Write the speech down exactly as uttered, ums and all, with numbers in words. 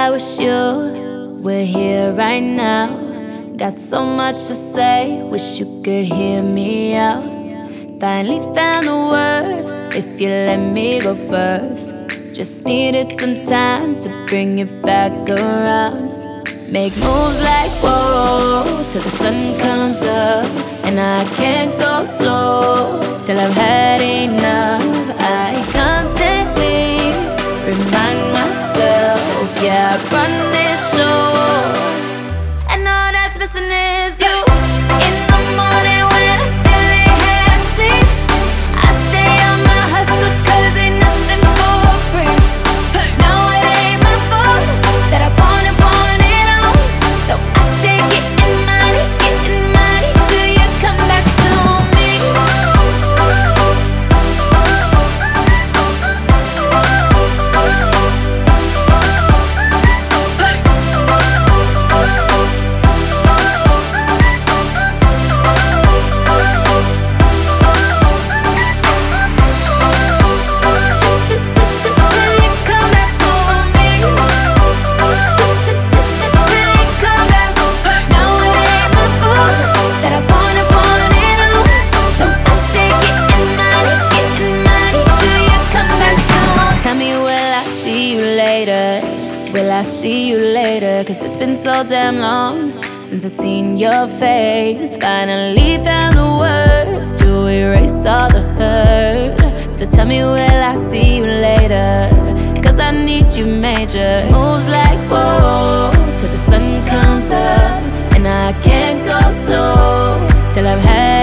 I wish you were here right now. Got so much to say, wish you could hear me out. Finally found the words, if you let me go first. Just needed some time to bring you back around. Make moves like whoa, till the sun comes up. And I can't go slow, till I've had enough. I constantly remind myself, yeah, I run this show, and all that's missing is you. In the morning when I still ain't half asleep, I stay on my hustle cause ain't nothing for free. No, it ain't my fault that I want it, want it all. So I stay getting money, getting money till you come back to me. Will I see you later? Cause it's been so damn long since I've seen your face. Finally found the words to erase all the hurt. So tell me, will I see you later? Cause I need you major. Moves like whoa, till the sun comes up. And I can't go slow till I've had